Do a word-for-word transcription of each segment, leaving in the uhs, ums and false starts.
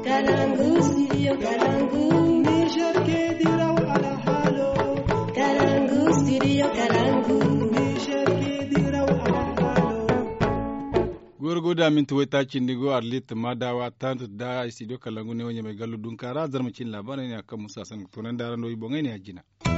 Kalangu, studio Kalangu. Niger ke diraw ala halo. Kalangu, studio Kalangu. Niger ke diraw ala halo. Gorgoda min to weta cindigo arlit madawa tant da studio Kalangu ne wanya mai gallu dun kara zarmacin labarai ne akan Musa San tunan daren doyi bongai ne ajina.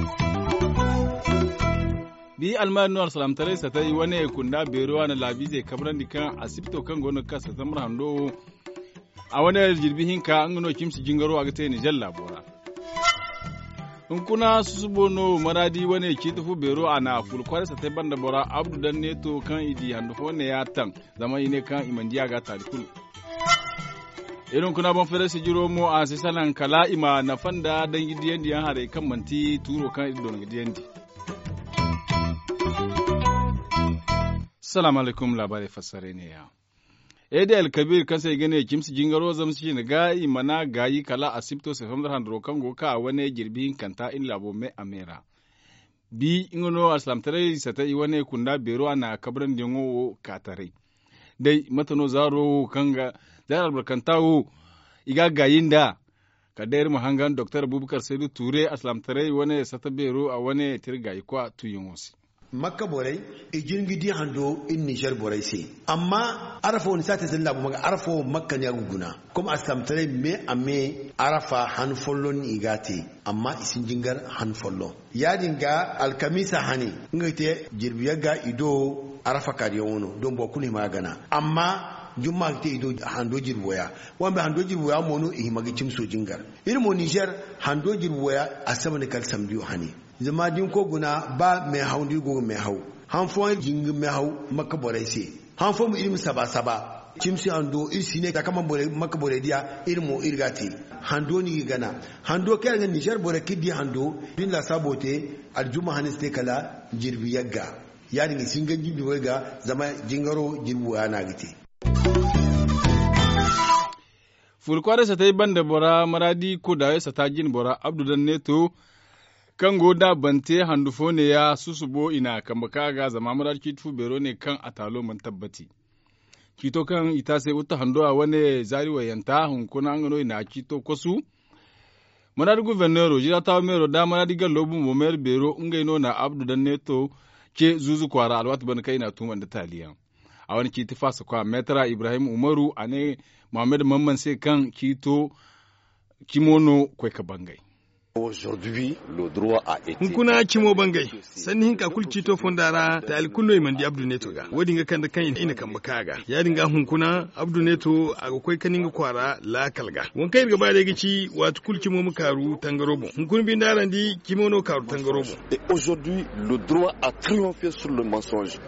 Bi almar no salam tare sa tai wani kunda beruwa na labi zai kabran dikan asibito kan gono kasa zamar hando a wani jirbihin ka an gano kimsi jingaro a gata ni jalla bora in kuna susubono maradi wani ki tufu bero ana fulkwar sa tai banda bora abdu dan neto kan idi hando ne ya tan zama ine kan imandiya ga tarikul irin kuna ban fere su jiro mu a sisalan kala ima na fanda dan gidiyan diyan hare kan manti turo kan idon gidiyan di. Assalamu alaikum labarai fassare ne ya. Ede Al-Kabir kansa ya gane kimsi jingaro zamsi ne gayi mana gayi kala asibto se famdar handro kan goka a wani girbin kanta in labo me amera. Bi ingono aslam tare sata i wani kunda bero ana kabran dingo katare. Dai matano zaro kanga zar albarkantawo iga gayinda kadayar mahangan Doktor Abubakar Saidu Ture aslam tare wani sata bero a wani tirgayi kwa tuyungosi. Makka borai ijin gidi hando in Niger borai se amma arafa wani sata zalla bu maga arafa makka ne guguna kuma astamtare me ame arafa han follon igate amma isin jingar han follo ya dinga alkamisa hani ngate jirbiyaga ido arafa kadiyo wono don bokuni magana amma jumma te ido hando jirboya wambe hando jirboya mono e magi cimso jingar irmo Niger hando jirboya asama ne kal samdiyo hani zama din ko guna ba mai hau dirgo mai hau han fo jing mai hau makka borai se han fo mu ilmi saba saba cimsi ando isi ne takama borai makka borai dia ilmo irgati hando ni gana hando kai ga Niger borai kidi hando din la sabote aljuma hanis te kala jirbi yagga yani ni singa jirbi wega zama jingaro jirbu ana gite fulkware sa tai banda bora maradi ko da sa ta jin bora abdu dan neto kan goda bante handufo ne ya susubo ina kambaka ga zama marar kitu bero ne kan atalo man tabbati kito kan ita sai uta hando a wani zari wayanta hunkuna an gano ina kito kwasu marar guvernero jira ta mero da marar diga lobu momer bero ngai no na abdu dan neto ke zuzu kwara alwat ban kai na tuman da taliya a wani kiti fasa kwa metra Ibrahim Umaru ane Muhammad Mamman sai kan kito kimono kwai ka bangai. Aujourd'hui, le droit a été. Hunkuna kimo bangai, sanni hinka kulci to fondara ta alkunno imandi Abdu Neto ga. Wodi nga kanda kan ina kan bakaga. Ya dinga hunkuna Abdu Neto aga koi kaninga kwara la kalga. Wankai irga ba da gici watu kulci mo mukaru tangarobo. Hunkun bin darandi kimono karu tangarobo. Et aujourd'hui, le droit a triomphé sur le mensonge.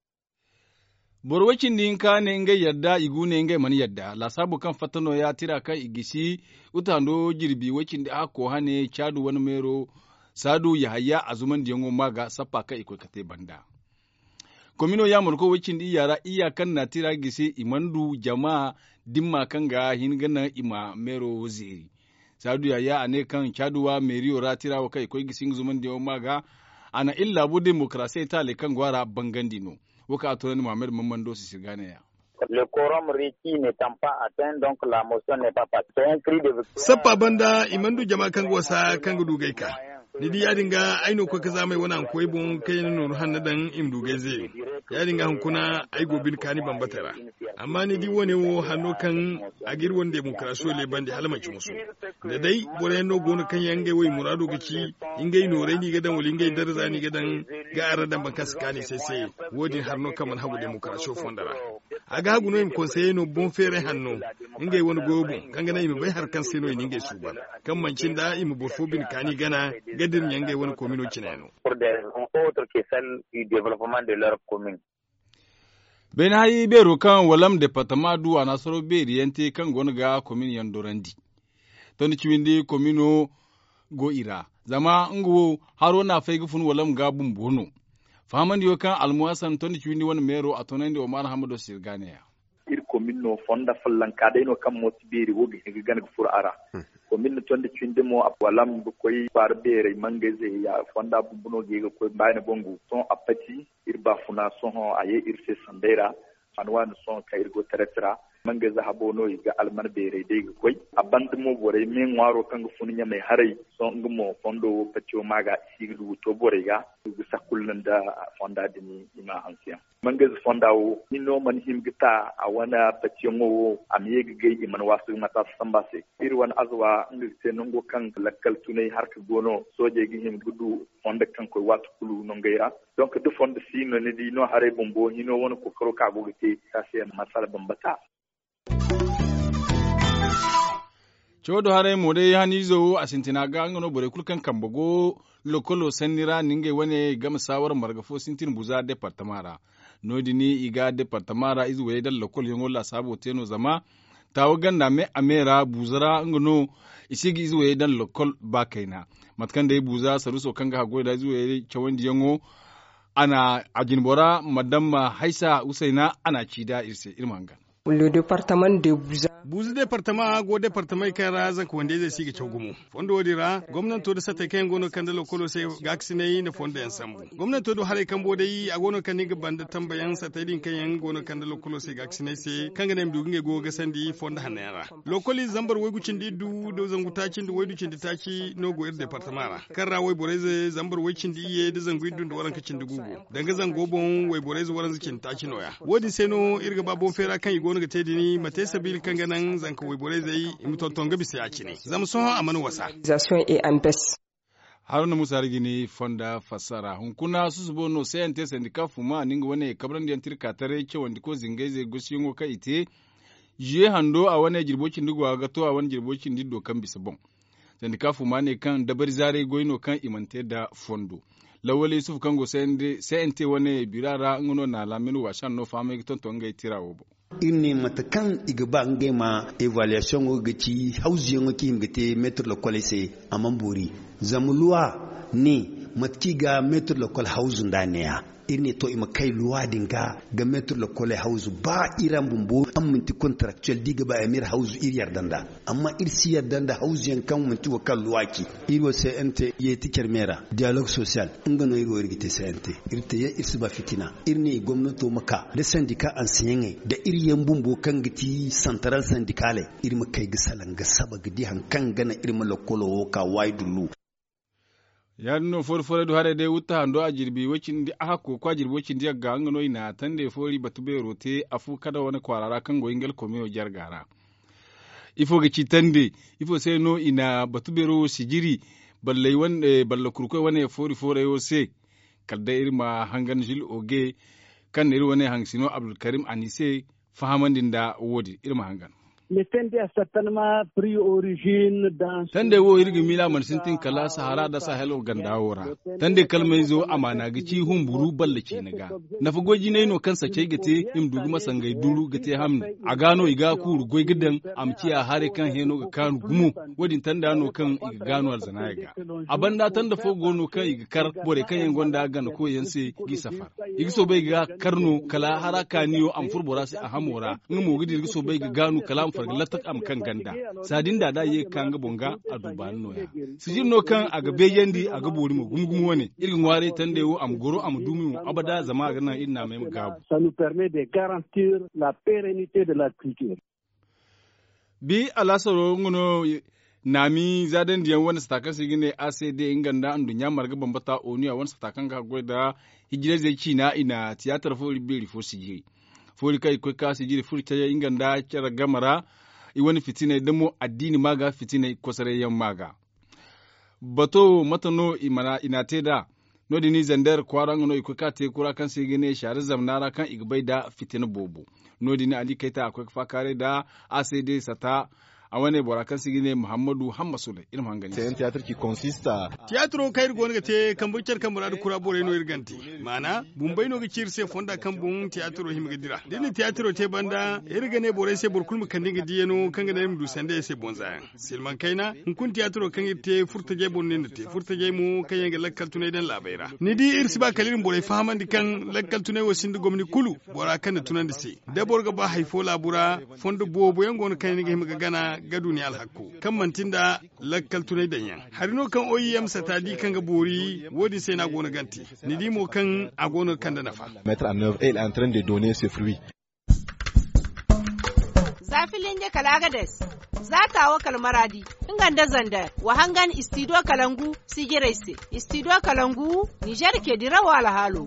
Borwacin din ka ne ngai yadda igu ne ngai man yadda la sabu kan fatano ya tira kai igisi utando jirbi wacin da ako hane chadu wani mero sadu ya hayya azuman diyango maga sappa kai iko kate banda komino ya murko wacin di yara iya kan na tira gisi imandu jama'a dimma kan ga hin gana ima mero ziri sadu ya ya ane kan chaduwa meriyo ra tira wa kai ko gisi zuman diyango maga ana illa bu demokrasiya ta le kan gwara bangandino waka atonani Mohamed Mamman Dosi Sirganeya. Le quorum requis n'étant pas atteint, donc la motion n'est pas passée. C'est un cri de victoire. Sappa banda imandu jama kan wasa kan gudu gaika. Nidi ya dinga aino ko kaza mai wannan koyi bon kai no hannadan imdu gaize. Ya dinga hankuna ai gobin kani bambatara. Amma ni di wone wo hanno kan agir won demokrasiyo le bandi halamaci musu. Da dai bore no gonu kan yange wai murado gici ingai no reni gadan wali ingai darza ni gadan ga aradan ban kaskani sai sai wodin harno kaman hagu demokrasiyo fondara. Aga hagu no im conseiller no bon fere hanno ingai woni gobo kanga na im bai har kan seno ni ingai suban. Kan mancin da im bofo bin kani gana gadin yangai wani komino cinano. Pour des raisons autres que celles du développement de leur commune. Ben hayi bero kan walam departement du a nasaro beri yante kan gonga komin yandorandi. Toni chiwindi komino go ira. Zama ngo haro na faygu fun walam ga bumbono. Fahamandi yo kan almuasan toni chiwindi wani mero atonandi Omar Hamado Sirganeya. Ir komino fonda fallan kadai no kan moti beri wobi ga gan fur ara. Komino tonde chiwindi mo walam bu koy par bere mangeze ya fonda bumbono ge ko bayna bongu son apati irba funa son aye irse sandera anwan son ka irgo teretra manga za habono ga alman bere dai ga koi aband mo bore min waro kan funya mai harai so ngumo fondo patio maga sigdu to bore ga ga sakullan da fonda dini ima ancien manga za fonda wo no man him gita a wana patio mo amiye ga iman wasu mata sambase irwan azwa ngite nongo kan lakkal tunai harka gono soje gi him gudu fonda kan ko watu kulu nongeira donc de fonda si no ne di no harai bombo hino wona ko karo ka go gite ta sai masala bambata codo hare mode hani zo asintina ga ngono bore kulkan kambogo lokolo senira ninge wane gam sawar margafo sintin buza departamara nodini iga departamara izwe dal lokol yongola sabo teno zama tawo ganda me amera buzara ngono isigi izwe dal lokol bakaina matkan da buza saruso kanga hago da izwe chawandi yango ana ajinbora madamma haisa usaina ana cida irse irmanga le département de Bouza. Bouza département go département kara zan ko wanda zai siga chogumu. Fondo wadira gwamnati to da sata kai gono kan da lokolo sai gaksine na fondo yan sambu. Gwamnati to do hare kan bodai a gono kan ga banda tambayan sa ta din kan yan gono kan da lokolo sai gaksine sai kan ga nem dugunge go ga sandi fondo hanera. Lokoli zambar wai gucin di du do zangu tacin da wai ducin di taci no go ir département ra. Karra wai boreze zambar wai cin di ye da zangu idun da waran kacin da gugu. Danga zango bon wai boreze waran zikin taci noya. Wodi sai no irga babon fera kan gono ga tedini mate sabil kan ganan zanka wibore zai imtonton ga bisa yaci ne zamu so a manu wasa Haruna Musa Rigini fonda fasara hunkuna susubo no sente sendika fuma ninga wane kabran da yantirka tare ke wanda ko zingaize gushingo ka ite je hando a wane jirbocin digo ga to a wane jirbocin diddo kan bisa bon sendika fuma ne kan dabar zare goyino kan imante da fondo lawali Yusuf kango sende sente wane birara ngono na laminu wa shan no fama tonton ga tirawo bo inni matakan igba ngema evaluation go gati hausi ngo ki ngate mettre le collège amamburi zamulwa ni matkiga mettre le collège hausu ndania irne to ima kai luwa dinga ga mettre le collège hausu ba iran bumbo am minti contractuel diga ba emir hausu ir yardanda amma ir si yardanda hausu yan kan minti wakal luwaki iro C N T ye tiker mera dialogue social ngano iro irgite C N T irte ye irsiba fitina irne gwamnato maka da syndicat enseignant da iriyan bumbo kan giti central syndicale irma kai gisalan ga saba gidi hankan gana irma lokolo ka waidulu ya no for for do hare de wuta hando a jirbi wacin di aka ko kwa jirbi wacin di ga ngano ina tande fori batube rote afu kada wani kwarara kan goyingel komeo jargara ifo ga ci tande ifo sai no ina batube ro sijiri balle wan balle kurko wane fori fore yo se kalda irma hangan jil oge kan iri wane hangsino Abdul Karim Anise fahamandin da wodi irma hangan Le Tende a certainement pris origine dans Tende wo irgi mila man sintin kala Sahara da Sahel gandawora Tende kalmai zo amana gici humburu balle ci naga nafa goji ne no kansa ce gate im dugu masangai duru gate hamne a gano iga kuru goy gidan amci a hare kan heno ga kanu gumu wadin tanda no kan iga gano arzana ga abanda tanda fo gono kan iga kar bore kan yen gonda ga ko yense gi safar igi so bai ga karno kala haraka niyo am furbora sai a hamora ngumo gidi igi so bai ga gano kala latak am kan ganda sadin da da ye kan bonga a duban no ya sijin no kan a gabe yandi a ga bori mu gumgumu wane irin ware tande wo am goro am dumi abada zama ga nan ina mai gabu ça nous permet de garantir la pérennité de la culture bi alasaro ngono nami zaden diyan wani stakan sigine A C D inganda andu nyamar ga bambata oniya wani stakan ga goda hijira zai ci na ina tiyatar fo liberi fo sigiri fo kai ko ka sigiri fo ta inganda kira gamara i wani fitina damo addini maga fitina kosare yan maga bato matano imana inate da no dini zandar kwaran no iko ka te kura kan sigine share zamnara kan igbai da fitina bobo no dini ali kaita akwai fakare da A C D sata a wani borakan sigine Muhammadu Hammasule irin hangani c'est un théâtre qui consiste à théâtre kayir gon ga te kambucer kamburadu kura bore no irganti mana bumbai no ga cirse fonda kambun théâtre him ga dira dini théâtre te banda irgane bore se borkul mu kan dinga diyeno kan ga dem du sande se bonza silman kaina kun théâtre kan irte furta je bonne te furta je mu kan ga lakkal tunai dan labaira ni di irsi ba kalirin bore fahamandi kan lakkal tunai wasin du gomni kulu bora kan tunan dise da borga ba haifo labura fondo bobo yango kan ga him ga gana gadu ne alhakku kan mantinda lakkal tunai danyan harino kan O E M satadi kan ga bori wodi sai na gona ganti ni dimo kan a gonar kan da nafa mettre en œuvre et il est en train de donner ses fruits filin je kalagades zatawa kalmaradi inganda zanda wa hangan istido kalangu sigiraise istido kalangu Niger ke dirawa alhalo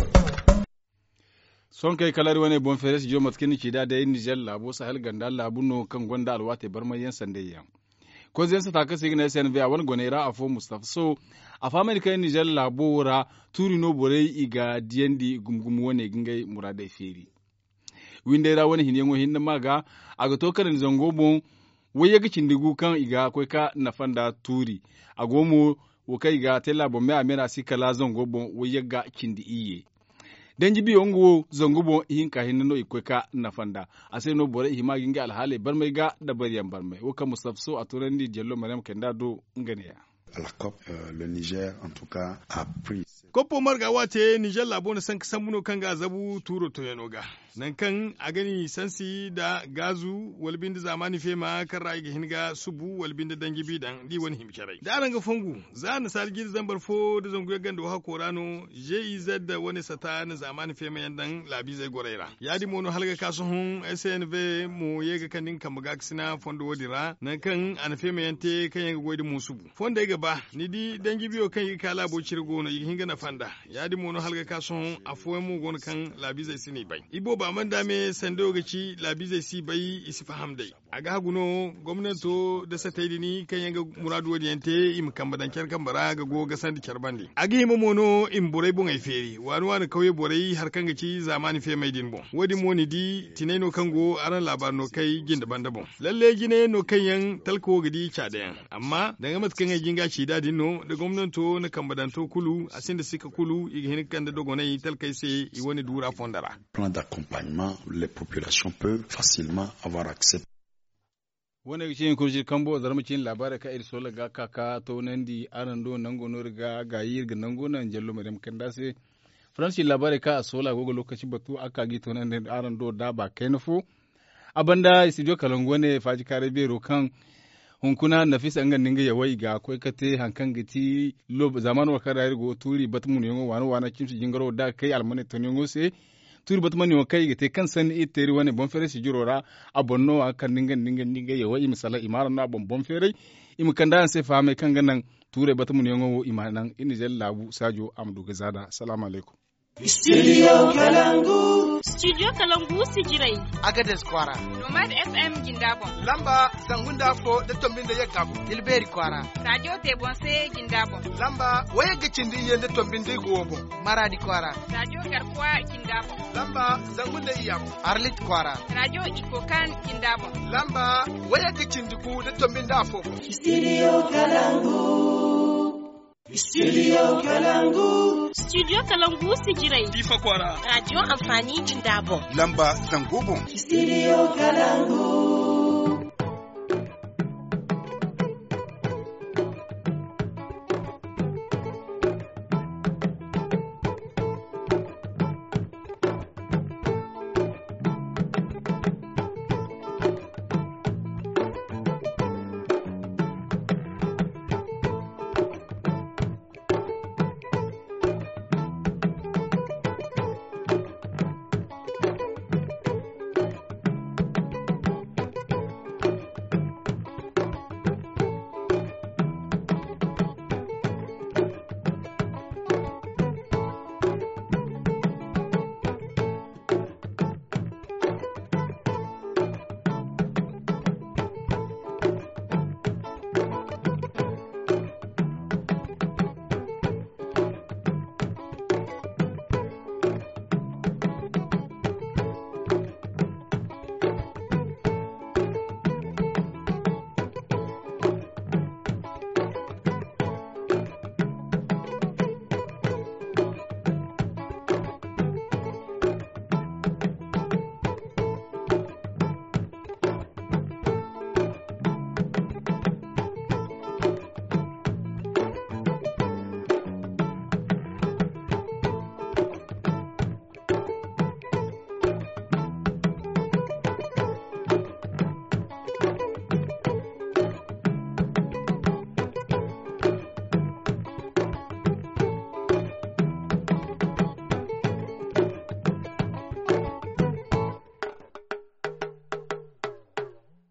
son kai kalari wani bon feres jo matkin ki da da Niger labo sahel ganda labuno kan gonda alwate barmayen sandayya ko zai sa taka sigina S N V a wani gonera afo Mustafa so a family kai Niger labora turino borei iga diendi gumgumu wone gingai muradai feri windera wani hinyengo hinna maga aga to kan zango bon waye ga kindigu kan iga akwai ka nafanda turi agomo wo kai ga tella bo me amena sikala zango bon waye ga kindi iye danji bi ongo zango bon hinka hinno ikwai ka nafanda ase no bore hima ginga alhale barmai ga da bariyan barmai wo ka musafso a turandi jello maryam kenda do ngane à la COP, euh, le Niger, en tout cas, a pris. Kopo marga wate Niger labo na san kasan muno kan ga zabu turo to yanoga. Nan kan a gani sansi da gazu walbin da zamani fema kan ra'ayi hinga subu walbin da dangi bidan di wani himkirai. Da ran ga fangu za na sargi da zambar fo da zangu ya ganda wa korano J I Z da wani sata na zamani fema yandan labi zai goraira. Ya di mono halga kasuhun S N V mo yega kanin kamaga kisina fondo wadira nan kan an fema yante kan yanga goidi musubu. Fonda ya ba ni di dangi biyo kan yi kala bo cirgo no yi hinga na fanda ya di mono halga kason afuwa mu gon kan labi zai sini bai ibo ba man dame sando gaci labi zai si bai isi faham dai aga haguno gwamnato da sataidi ni kan yanga muradu wadi yante im kambadan kyar kambara ga go ga sandi kyarbandi aga yi mono im borai bon ai feri wani wani kauye borai har kan gaci zamani fe mai din bon wadi moni di tinaino kango aran labar no kai gin daban daban lalle gine no kan yan talko gidi chadayan amma daga matkan ai ginga ci dadin no da gwamnato na kambadanto kulu asinda sika kulu igi hin kan da dogonai talkai sai i wani dura fondara plan d'accompagnement les populations peuvent facilement avoir accès wani shi ko shi kambo zarmacin labarai ka irso laga kaka to nan di arando nango no riga ga yirga nango nan jallo madam kanda sai franci labarai ka sola gogo lokaci batu aka gi to nan arando da ba kainfo abanda studio kalango ne faji kare bero kan hunkuna nafisa an ganin ya wai ga akwai kate hankan giti lob zaman wa kara go turi batmun yongo wani wani kimsi jingaro da kai almane to yongo se turi batman yo kai gite kan san iteri wani bon fere si jirora abonno akan ningan ningan ninga ya wai misala imara na bon bon fere im kanda se fame kan ganan ture batmun yongo imanan injel labu sajo amdu gazada assalamu alaikum Studio Kalangu. Studio Kalangu Sijirai. Agades Kwara. Nomad F M Gindabon. Lamba Sangunda Fo de Tombinde Yakabu. Dilberi Kwara. Radio Tebonse Gindabon. Lamba Waya Gachindi Yende Tombinde Gobo. Maradi Kwara. Radio Garkwa Gindabon. Lamba Zangunda Iyam. Arlit Kwara. Radio Ikokan Gindabon. Lamba Waya Gachindi Ku de Tombinde Afo. Studio Kalangu. Studio Kalangu. Studio Kalangu Sijirai. Difa Kwara. Radio Amfani Jindabon. Lamba Zangobo. Studio Kalangu.